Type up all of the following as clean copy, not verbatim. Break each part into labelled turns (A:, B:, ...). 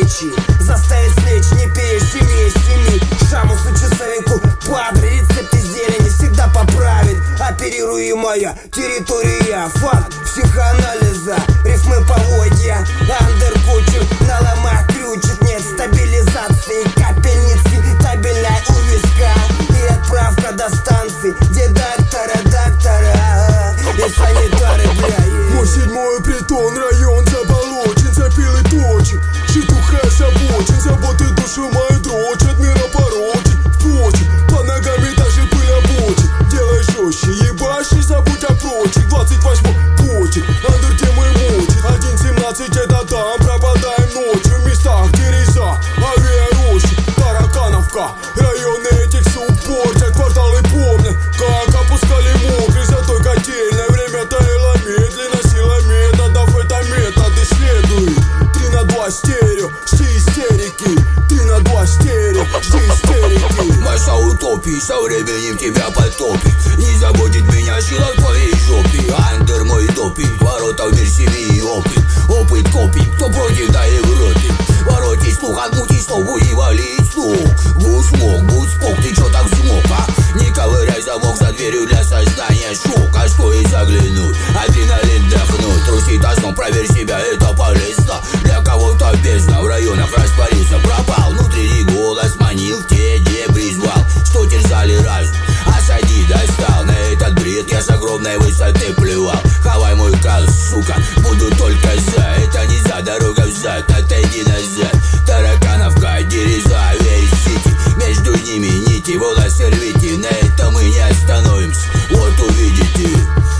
A: рабочий заставит слечь, не перещеми, щеми. Шамусу часовику падре, рецепты зелени всегда поправит. Оперируемая территория, факт психоанализа, рифмы поводья. Андеркучер на ломах крючит, нет стабилизации капельницы табельная у виска. И отправка до станции, где доктора и санитары, бля.
B: Мой седьмой притон, район заболочен, запил и точен. Житуха озабочен, заботы душу мою дрочат, мира порочит. Впрочем, под ногами даже пыль обочит. Делай жестче, ебашь и забудь о прочих. 28 почек, андер темы мочит. 1.17 это там, пропадаем ночью в местах, где реза, авиарощи, Таракановка. Районы этих сук портят, кварталы помнят, как опускали мокрый за той котельной. Время таяло медленно, сила методов, это метод исследует. 3/2 стерео, жди истерики. 3/2 стерео, жди истерики.
C: Масса утопий со временем тебя потопит. Не заботит меня сила в твоей жопе. Андер мой допинг, ворота в мир семьи и опыт. Опыт копит, кто против, да и вротит. Воротись слух, отмутись слух, будь валить слух. Будь смог, будь спок, ты чё так смог, а? Не ковыряй замок за дверью для создания шок. А что и заглянуть, адреналин дохнуть. Трусит основ, проверь себя, это полезно. Для кого-то бездна, в районах растворился, пропал. Внутренний голос манил, в те дебри звал, что терзали разум. Осади, достал, на этот бред я с огромной высоты плевал. Хавай мой кал, сука, буду только за. Это не за, дорога взад, отойди назад. Таракановка, дереза, весь сити. Между ними нити, волосы рвите. На этом мы не остановимся, вот увидите.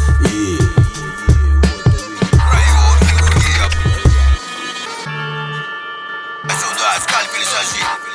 D: Район хирургия. Сюда скальпель сожги.